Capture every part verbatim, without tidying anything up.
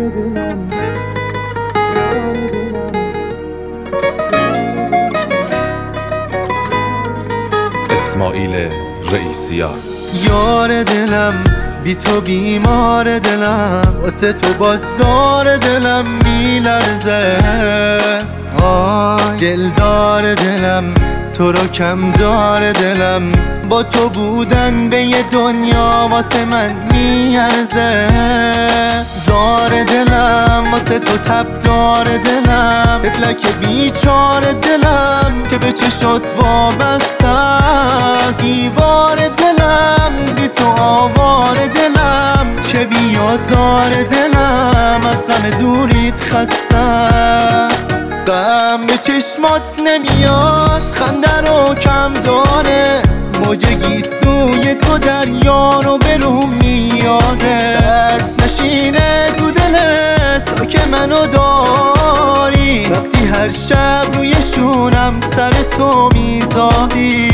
اسماعیل رئیسیار. یار دلم بی تو بیمار دلم، واسه تو بازدار دلم میلرزه. دلدار دلم تو رو کم دار دلم، با تو بودن به یه دنیا واسه من میارزه. زار دلم واسه تو تب دار دلم، طفلک بیچار دلم که به چشات وابسته است. دیوار دلم بی تو آوار دلم، چه بیازار دلم از غم دوریت خسته است. غم به چشمات نمیاد، خنده رو کم داره، موج گیسوی تو دریا رو به رو میاره. درد نشینه تو دلت تا که منو داری، وقتی هر شب روی شونم سر تو میذاری.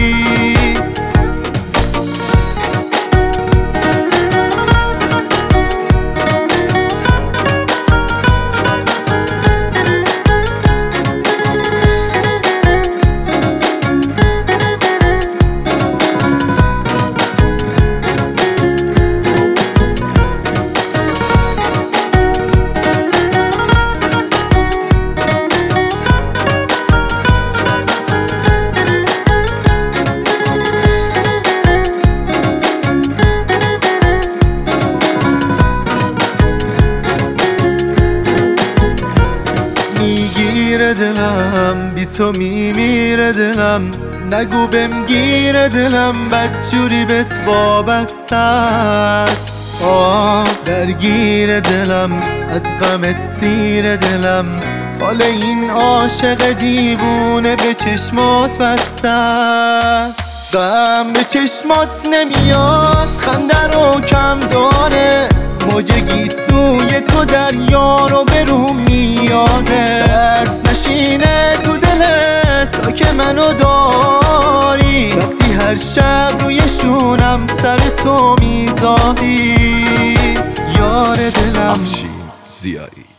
میگیره دلم بی تو میمیره دلم، نگو بهم گیره دلم بدجوری بهت وابسته است. آه درگیر دلم از غمت سیر دلم، حال این عاشق دیوونه به چشمات بسته است. غم به چشمات نمیاد، خنده رو کم داره، موج گیسوی تو دریا رو به رو میاره. درد نشینه تو دلت تا که منو داری، وقتی هر شب روی شونم سر تو میذاری. یار دلم افشین زیایی.